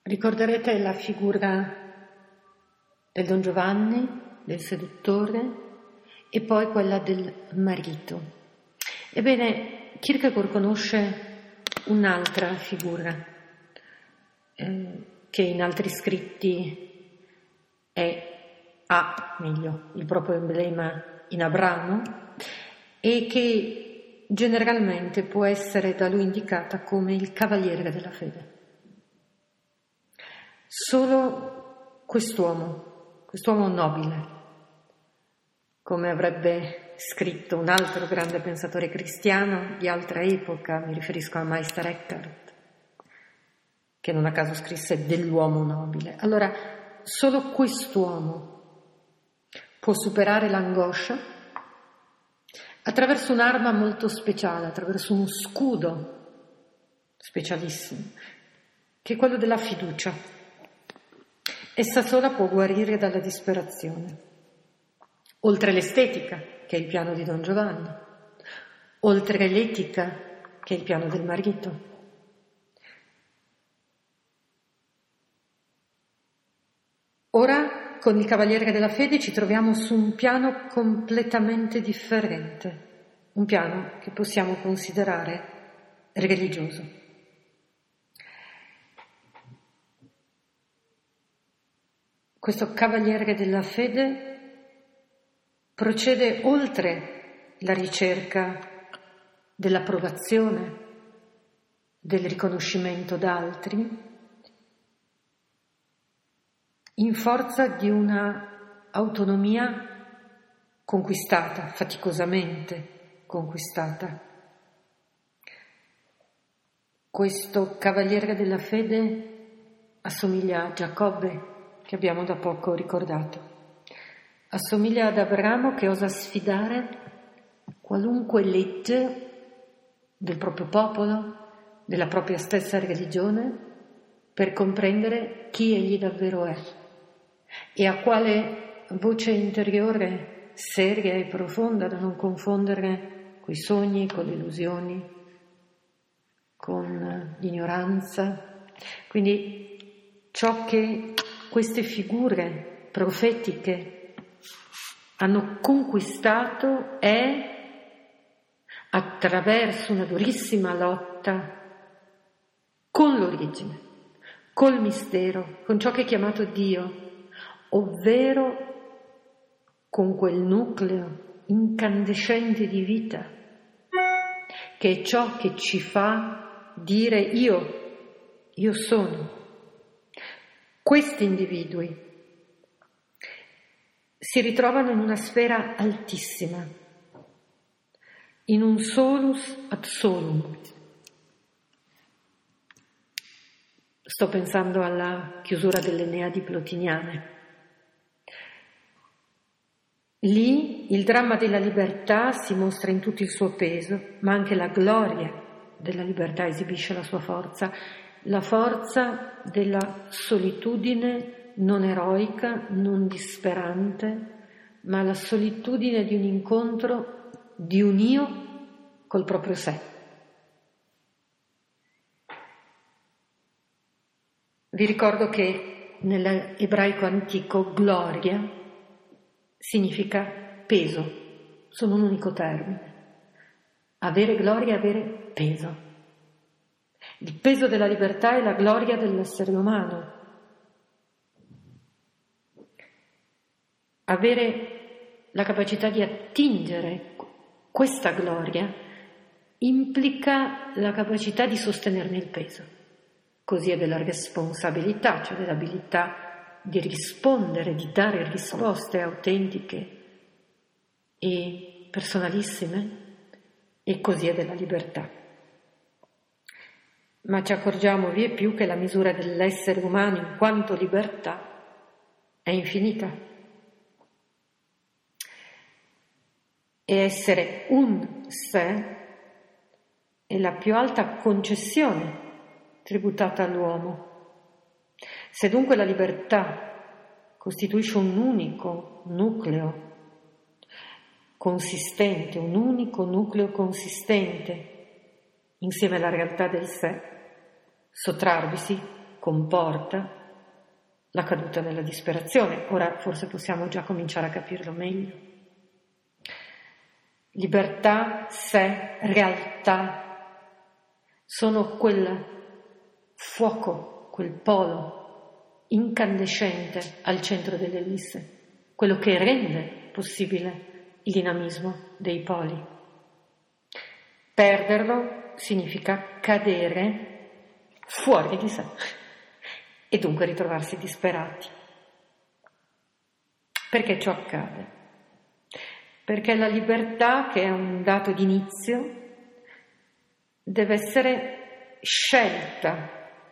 Ricorderete la figura del Don Giovanni, del seduttore, e poi quella del marito. Ebbene, Kierkegaard conosce un'altra figura che in altri scritti ha il proprio emblema in Abramo e che generalmente può essere da lui indicata come il cavaliere della fede. Solo quest'uomo nobile, come avrebbe scritto un altro grande pensatore cristiano di altra epoca, mi riferisco a Meister Eckhart, che non a caso scrisse dell'uomo nobile. Allora, solo quest'uomo può superare l'angoscia attraverso un'arma molto speciale, attraverso uno scudo specialissimo, che è quello della fiducia. Essa sola può guarire dalla disperazione, oltre l'estetica, che è il piano di Don Giovanni, oltre l'etica, che è il piano del marito. Ora, con il Cavaliere della Fede, ci troviamo su un piano completamente differente, un piano che possiamo considerare religioso. Questo Cavaliere della Fede procede oltre la ricerca dell'approvazione, del riconoscimento da altri, in forza di una autonomia conquistata, faticosamente conquistata. Questo Cavaliere della Fede assomiglia a Giacobbe, che abbiamo da poco ricordato. Assomiglia ad Abramo che osa sfidare qualunque legge del proprio popolo, della propria stessa religione, per comprendere chi egli davvero è e a quale voce interiore seria e profonda, da non confondere coi sogni, con le illusioni, con l'ignoranza. Quindi ciò che queste figure profetiche hanno conquistato è, attraverso una durissima lotta con l'origine, col mistero, con ciò che è chiamato Dio, ovvero con quel nucleo incandescente di vita, che è ciò che ci fa dire io sono. Questi individui si ritrovano in una sfera altissima, in un solus ad solum. Sto pensando alla chiusura delle Neadi plotiniane. Lì il dramma della libertà si mostra in tutto il suo peso, ma anche la gloria della libertà esibisce la sua forza, la forza della solitudine non eroica, non disperante, ma la solitudine di un incontro di un io col proprio sé. Vi ricordo che nell'ebraico antico gloria significa peso, sono un unico termine. Avere gloria è avere peso. Il peso della libertà è la gloria dell'essere umano. Avere la capacità di attingere questa gloria implica la capacità di sostenerne il peso. Così è della responsabilità, cioè dell'abilità di rispondere, di dare risposte autentiche e personalissime, e così è della libertà. Ma ci accorgiamo vie più che la misura dell'essere umano in quanto libertà è infinita. E essere un sé è la più alta concessione tributata all'uomo. Se dunque la libertà costituisce un unico nucleo consistente, un unico nucleo consistente insieme alla realtà del sé, sottrarvisi comporta la caduta nella disperazione. Ora forse possiamo già cominciare a capirlo meglio. Libertà, sé, realtà sono quel fuoco, quel polo incandescente al centro dell'ellisse, quello che rende possibile il dinamismo dei poli. Perderlo significa cadere fuori di sé e dunque ritrovarsi disperati. Perché ciò accade? Perché la libertà, che è un dato d'inizio, deve essere scelta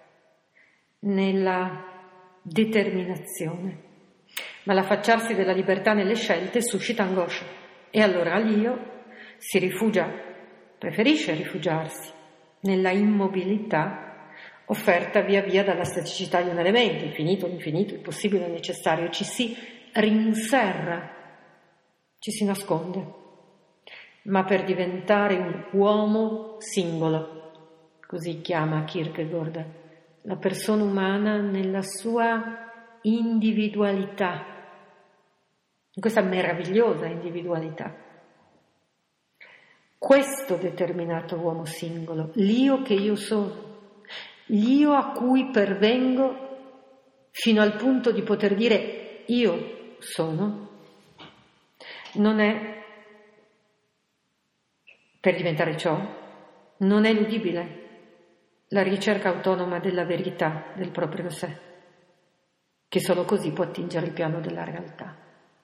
nella determinazione. Ma l'affacciarsi della libertà nelle scelte suscita angoscia e allora l'io si rifugia, preferisce rifugiarsi nella immobilità offerta via via dalla staticità di un elemento, infinito, l'infinito, il possibile, il necessario, ci si rinserra, ci si nasconde, ma per diventare un uomo singolo, così chiama Kierkegaard la persona umana nella sua individualità, in questa meravigliosa individualità. Questo determinato uomo singolo, l'io che io sono, l'io a cui pervengo fino al punto di poter dire io sono, non è, per diventare ciò, non è eludibile la ricerca autonoma della verità del proprio sé, che solo così può attingere il piano della realtà.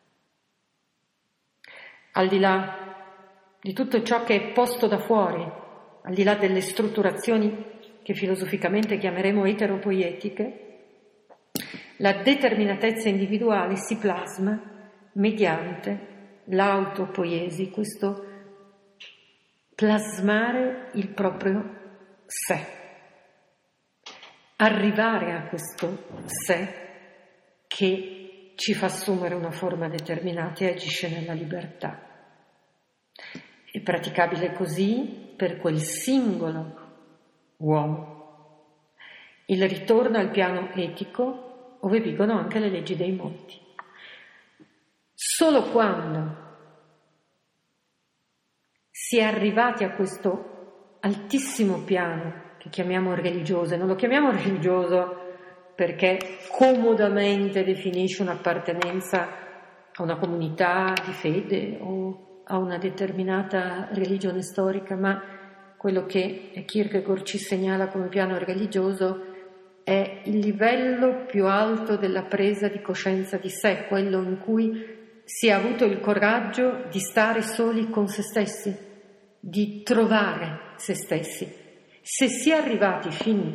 Al di là di tutto ciò che è posto da fuori, al di là delle strutturazioni che filosoficamente chiameremo eteropoietiche, la determinatezza individuale si plasma mediante l'autopoiesi, questo plasmare il proprio sé, arrivare a questo sé che ci fa assumere una forma determinata e agisce nella libertà. È praticabile così per quel singolo uomo. Il ritorno al piano etico, ove vigono anche le leggi dei molti. Solo quando si è arrivati a questo altissimo piano che chiamiamo religioso, e non lo chiamiamo religioso perché comodamente definisce un'appartenenza a una comunità di fede o a una determinata religione storica, ma quello che Kierkegaard ci segnala come piano religioso è il livello più alto della presa di coscienza di sé, quello in cui si è avuto il coraggio di stare soli con se stessi, di trovare se stessi. Se si è arrivati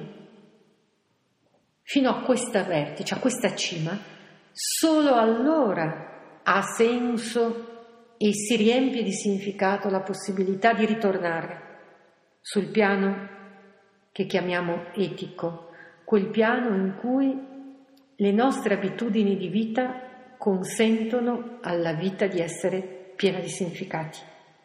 fino a questa vertice, a questa cima, solo allora ha senso e si riempie di significato la possibilità di ritornare sul piano che chiamiamo etico, quel piano in cui le nostre abitudini di vita consentono alla vita di essere piena di significati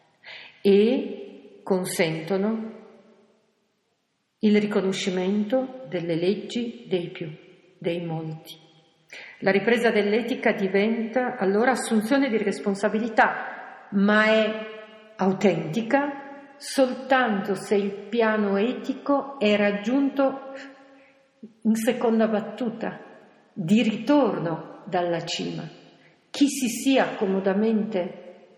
e consentono il riconoscimento delle leggi dei più, dei molti. La ripresa dell'etica diventa allora assunzione di responsabilità, ma è autentica soltanto se il piano etico è raggiunto in seconda battuta, di ritorno dalla cima. Chi si sia comodamente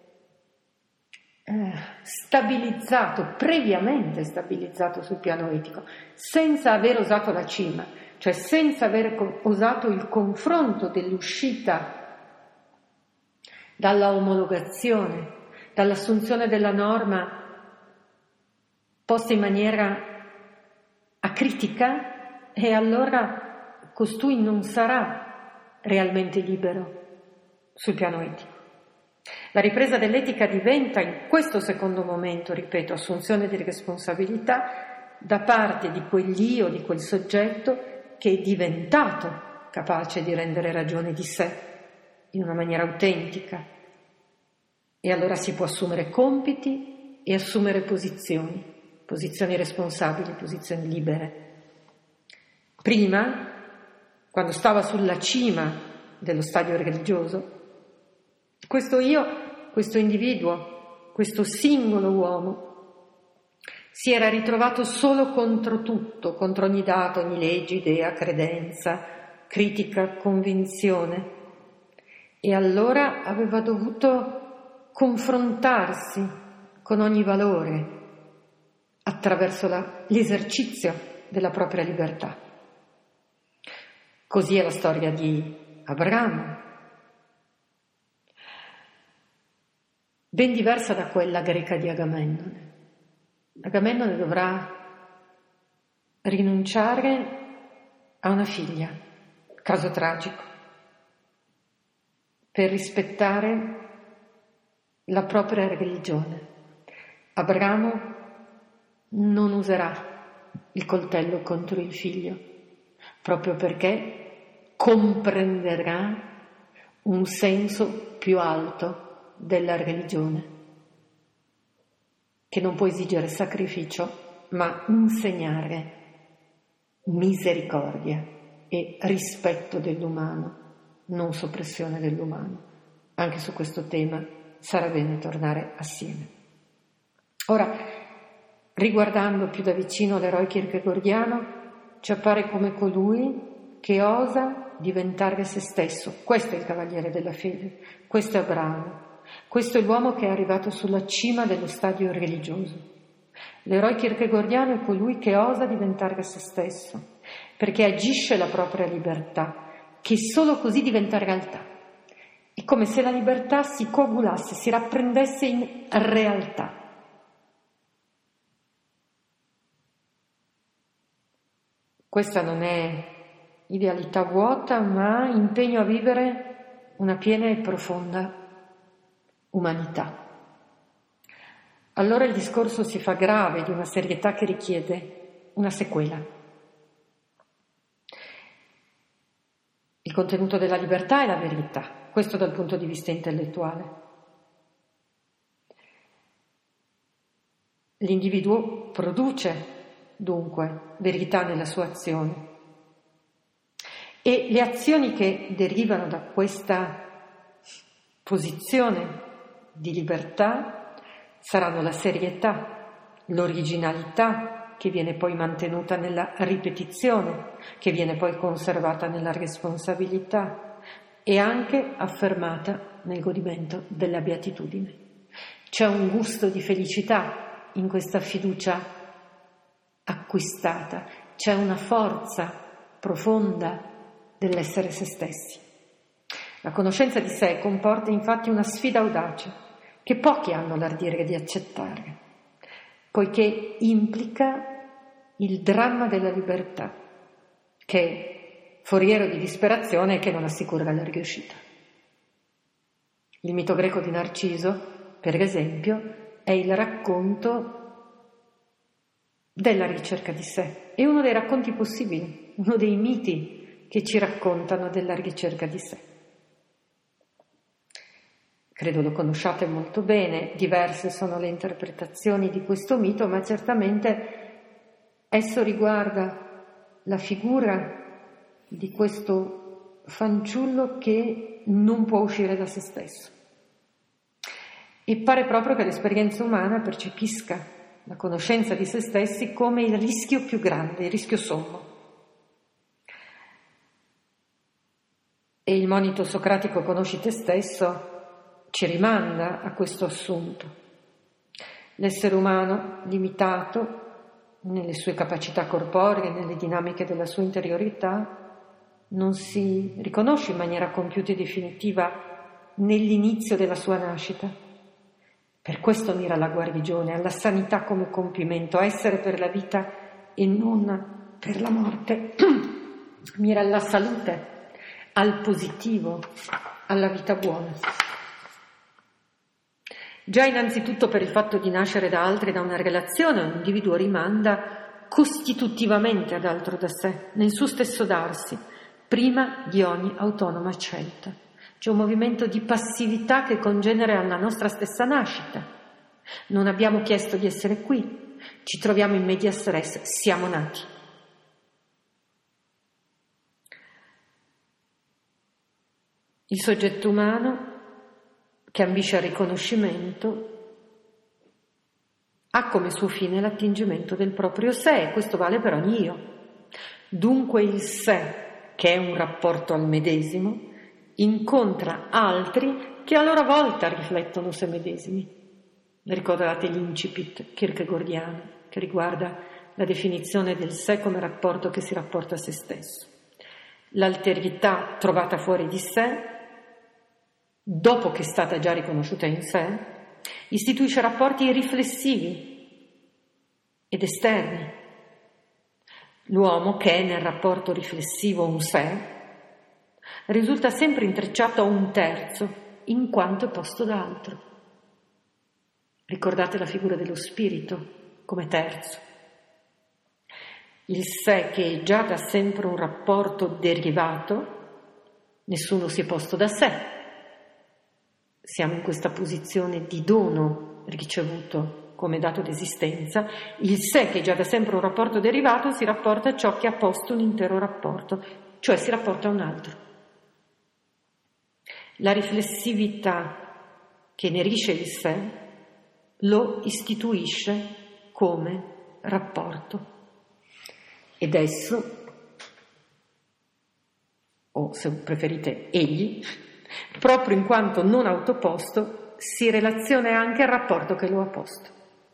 previamente stabilizzato sul piano etico, senza aver osato la cima, cioè senza aver osato il confronto dell'uscita dalla omologazione, dall'assunzione della norma posta in maniera acritica, e allora costui non sarà realmente libero sul piano etico. La ripresa dell'etica diventa in questo secondo momento, ripeto, assunzione di responsabilità da parte di quell'io, di quel soggetto che è diventato capace di rendere ragione di sé in una maniera autentica. E allora si può assumere compiti e assumere posizioni responsabili, posizioni libere. Prima, quando stava sulla cima dello stadio religioso, questo io, questo individuo, questo singolo uomo, si era ritrovato solo contro tutto, contro ogni dato, ogni legge, idea, credenza, critica, convinzione. E allora aveva dovuto confrontarsi con ogni valore attraverso l'esercizio della propria libertà. Così è la storia di Abramo, ben diversa da quella greca di Agamennone. Agamennone dovrà rinunciare a una figlia, caso tragico, per rispettare la propria religione. Abramo non userà il coltello contro il figlio, proprio perché comprenderà un senso più alto della religione, che non può esigere sacrificio, ma insegnare misericordia e rispetto dell'umano, non soppressione dell'umano. Anche su questo tema sarà bene tornare assieme. Ora, riguardando più da vicino l'eroe kierkegaardiano, ci appare come colui che osa diventare se stesso. Questo è il cavaliere della fede, questo è Abramo, questo è l'uomo che è arrivato sulla cima dello stadio religioso. L'eroe kierkegaardiano è colui che osa diventare se stesso, perché agisce la propria libertà, che solo così diventa realtà. È come se la libertà si coagulasse, si rapprendesse in realtà. Questa non è idealità vuota, ma impegno a vivere una piena e profonda umanità. Allora il discorso si fa grave, di una serietà che richiede una sequela. Il contenuto della libertà è la verità, questo dal punto di vista intellettuale. L'individuo produce dunque verità nella sua azione e le azioni che derivano da questa posizione di libertà saranno la serietà, l'originalità che viene poi mantenuta nella ripetizione, che viene poi conservata nella responsabilità e anche affermata nel godimento della beatitudine. C'è un gusto di felicità in questa fiducia acquistata, c'è una forza profonda dell'essere se stessi. La conoscenza di sé comporta infatti una sfida audace che pochi hanno l'ardire di accettare, poiché implica il dramma della libertà, che è foriero di disperazione e che non assicura la riuscita. Il mito greco di Narciso, per esempio, è il racconto della ricerca di sé. È uno dei racconti possibili, uno dei miti che ci raccontano della ricerca di sé. Credo lo conosciate molto bene, diverse sono le interpretazioni di questo mito, ma certamente esso riguarda la figura di questo fanciullo che non può uscire da se stesso. E pare proprio che l'esperienza umana percepisca la conoscenza di se stessi come il rischio più grande, il rischio sommo. E il monito socratico "conosci te stesso" ci rimanda a questo assunto. L'essere umano, limitato nelle sue capacità corporee, nelle dinamiche della sua interiorità, non si riconosce in maniera compiuta e definitiva nell'inizio della sua nascita. Per questo mira alla guarigione, alla sanità come compimento, a essere per la vita e non per la morte. Mira alla salute, al positivo, alla vita buona. Già innanzitutto per il fatto di nascere da altri, da una relazione, un individuo rimanda costitutivamente ad altro da sé, nel suo stesso darsi, prima di ogni autonoma scelta. C'è un movimento di passività che congenera alla nostra stessa nascita. Non abbiamo chiesto di essere qui, ci troviamo in medias res, siamo nati. Il soggetto umano che ambisce al riconoscimento ha come suo fine l'attingimento del proprio sé, e questo vale per ogni io. Dunque il sé, che è un rapporto al medesimo, incontra altri che a loro volta riflettono se medesimi. Ricordate l'incipit kierkegaardiano che riguarda la definizione del sé come rapporto che si rapporta a se stesso. L'alterità trovata fuori di sé, dopo che è stata già riconosciuta in sé, istituisce rapporti riflessivi ed esterni. L'uomo, che è nel rapporto riflessivo un sé, risulta sempre intrecciato a un terzo, in quanto è posto da altro. Ricordate la figura dello spirito come terzo. Il sé, che è già da sempre un rapporto derivato, nessuno si è posto da sé. Siamo in questa posizione di dono ricevuto come dato d'esistenza. Il sé, che è già da sempre un rapporto derivato, si rapporta a ciò che ha posto un intero rapporto, cioè si rapporta a un altro. La riflessività che inerisce il sé lo istituisce come rapporto. Ed esso, o se preferite egli, proprio in quanto non autoposto, si relaziona anche al rapporto che lo ha posto.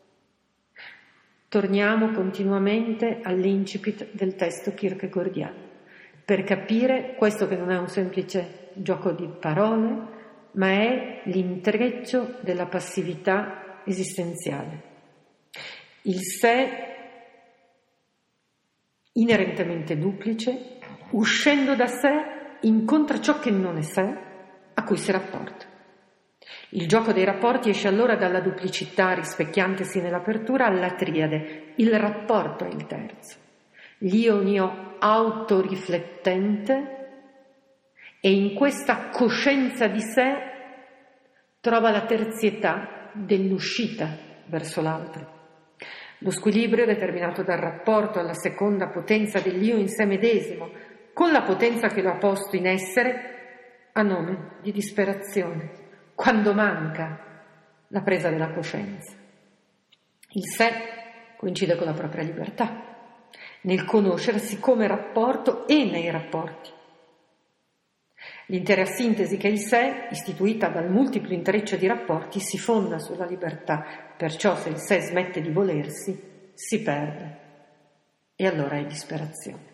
Torniamo continuamente all'incipit del testo kierkegaardiano per capire questo, che non è un semplice gioco di parole, ma è l'intreccio della passività esistenziale. Il sé inerentemente duplice, uscendo da sé, incontra ciò che non è sé, a cui si rapporta. Il gioco dei rapporti esce allora dalla duplicità rispecchiantesi nell'apertura alla triade. Il rapporto è il terzo. L'io autoriflettente, e in questa coscienza di sé trova la terzietà dell'uscita verso l'altro. Lo squilibrio è determinato dal rapporto alla seconda potenza dell'io in sé medesimo, con la potenza che lo ha posto in essere a nome di disperazione, quando manca la presa della coscienza. Il sé coincide con la propria libertà, nel conoscersi come rapporto e nei rapporti. L'intera sintesi che è il sé, istituita dal multiplo intreccio di rapporti, si fonda sulla libertà, perciò se il sé smette di volersi, si perde, e allora è disperazione.